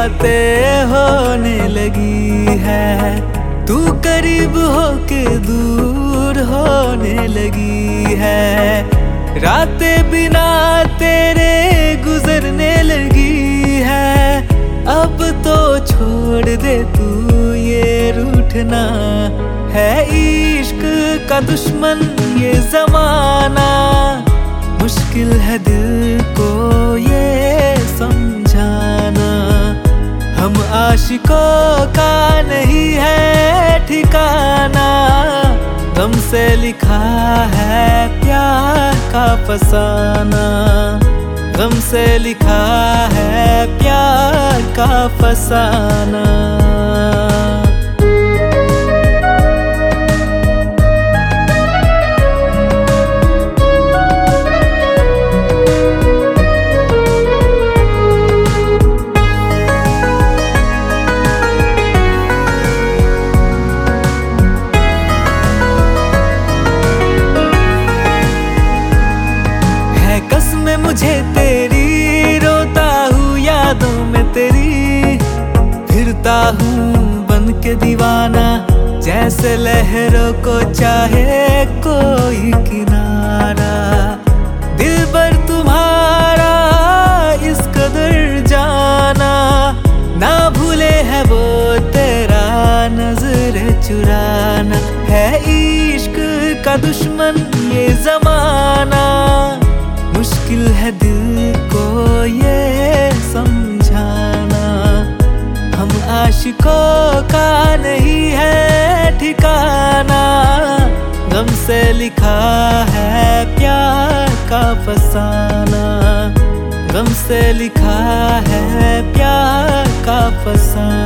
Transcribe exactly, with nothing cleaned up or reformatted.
बातें होने लगी है, तू करीब होके दूर होने लगी है। रातें बिना तेरे गुजरने लगी है, अब तो छोड़ दे तू ये रूठना। है इश्क का दुश्मन ये जमाना, मुश्किल है दिल को ये समझाना। हम आशिकों का नहीं है ठिकाना, गम से लिखा है प्यार का फसाना। गम से लिखा है प्यार का फसाना। मुझे तेरी रोता हूँ यादों में तेरी, फिरता हूँ बन के दीवाना, जैसे लहरों को चाहे कोई किनारा। दिल पर तुम्हारा इस कदर जाना, ना भूले है वो तेरा नजर चुराना। है इश्क का दुश्मन ये जमाना, मुश्किल है दिल को ये समझाना। हम आशिकों का नहीं है ठिकाना, गम से लिखा है प्यार का फसाना। गम से लिखा है प्यार का फसाना।